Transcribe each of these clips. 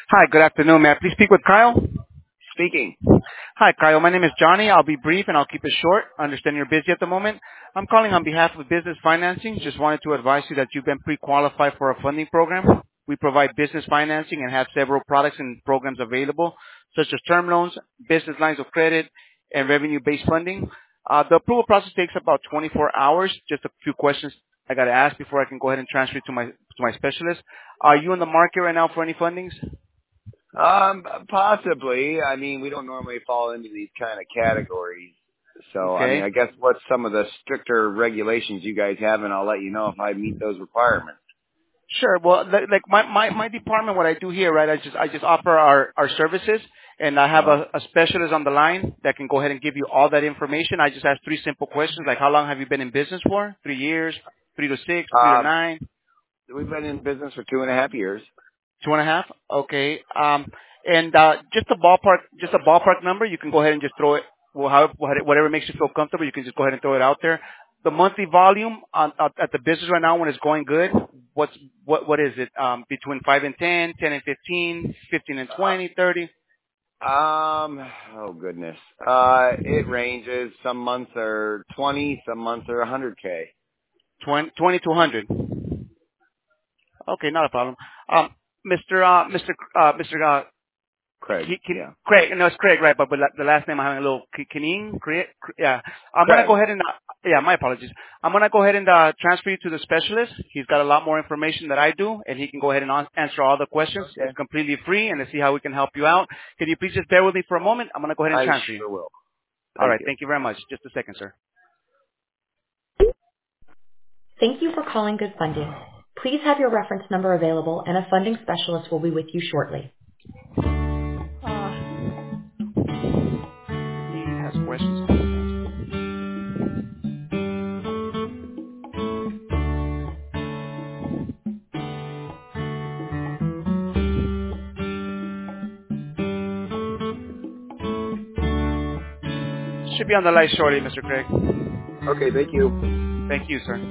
Hi, good afternoon. May I please speak with Kyle? Speaking. Hi, Kyle. My name is Johnny. I'll be brief and I'll keep it short. I understand you're busy at the moment. I'm calling on behalf of Business Financing. Just wanted to advise you that you've been pre-qualified for a funding program. We provide business financing and have several products and programs available, such as term loans, business lines of credit, and revenue-based funding. The approval process takes about 24 hours. Just a few questions I got to ask before I can go ahead and transfer you to my specialist. Are you in the market right now for any fundings? Possibly. I mean, we don't normally fall into these kind of categories. So, Okay. I guess what's some of the stricter regulations you guys have, and I'll let you know if I meet those requirements. Sure. Well, like my department, what I do here, right? I just offer our services, and I have a specialist on the line that can go ahead and give you all that information. I just ask three simple questions, like how long have you been in business for? 3 years, 3 to 6, 3 to 9, We've been in business for 2.5 years. 2.5. Okay. And just a ballpark number. You can go ahead and just throw it. Well, whatever makes you feel comfortable, you can just go ahead and throw it out there. The monthly volume at the business right now when it's going good, what is it? Between 5 and 10, 10 and 15, 15 and 20, 30? Oh goodness. It ranges. Some months are 20, some months are 100K. 20 to 100. Okay, not a problem. Mr. Craig. Yeah. Craig, no, it's Craig, right? But the last name I'm having a little Kenin, Craig. Yeah, I'm Craig. gonna go ahead and my apologies. I'm gonna go ahead and transfer you to the specialist. He's got a lot more information than I do, and he can go ahead and answer all the questions. Okay. It's completely free, and let's see how we can help you out. Can you please just bear with me for a moment? I'm gonna go ahead and transfer I you. sure will. All Thank right, you. thank you very much. Just a second, sir. Thank you for calling Good Funding. Please have your reference number available and a funding specialist will be with you shortly. He has questions. Should be on the line shortly, Mr. Craig. Okay, thank you. Thank you, sir.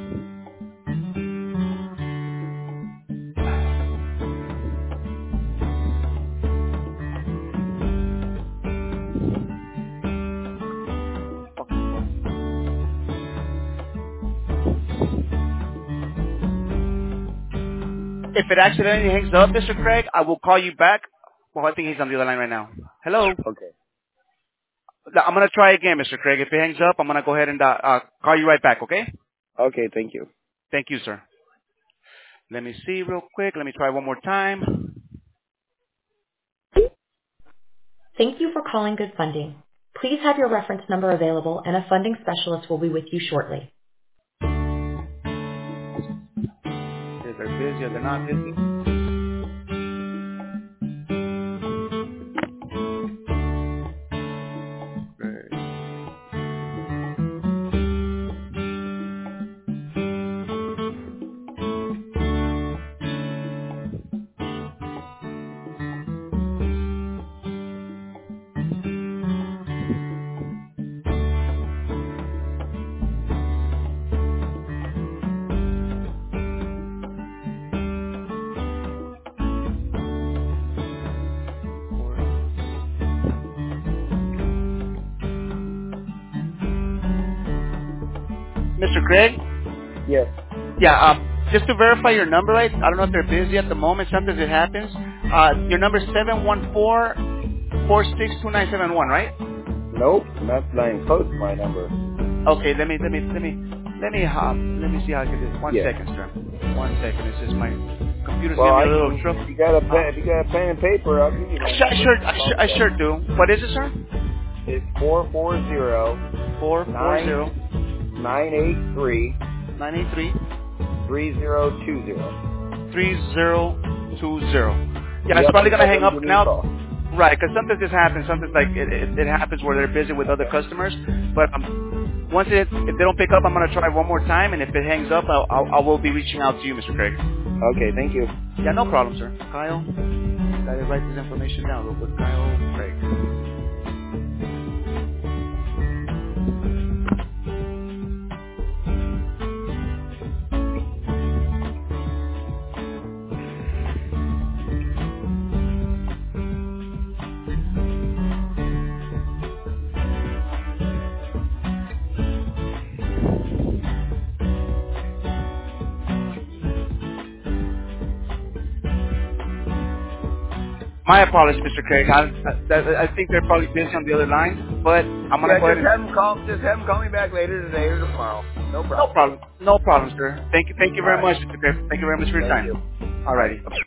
If it accidentally hangs up, Mr. Craig, I will call you back. Well, I think he's on the other line right now. Hello? Okay. I'm going to try again, Mr. Craig. If it hangs up, I'm going to go ahead and call you right back, okay? Okay, thank you. Thank you, sir. Let me see real quick. Let me try one more time. Thank you for calling Good Funding. Please have your reference number available and a funding specialist will be with you shortly. If they're busy or they're not busy. Great. Mr. Craig? Yes. Yeah, just to verify your number, right? I don't know if they're busy at the moment. Sometimes it happens. Your number is 714-462-971, right? Nope, that's not even close to my number. Okay, let me see how I can do this. One Yeah. second, sir. 1 second. It's just my computer's Well, giving me a little trouble. if you got a pen and paper, I'll give you my number. I sure do. What is it, sir? It's 440 440 983 983 3020. 3020. Yeah, it's Yep, probably gonna hang whenever up you need now. call. Right, because sometimes this happens. Sometimes like it happens where they're busy with other customers. But if they don't pick up, I'm gonna try one more time, and if it hangs up, I will be reaching out to you, Mr. Craig. Okay, thank you. Yeah, no problem, sir. Kyle, gotta write this information down real quick. Kyle Craig. My apologies, Mr. Craig. I think they're probably busy on the other line, but I'm gonna go ahead and Just have them call me back later today or tomorrow. No no problem. problem. No problem, sir. Thank you All very right. much, Mr. Craig. Thank you very much for your Thank you. time. All right. Alrighty.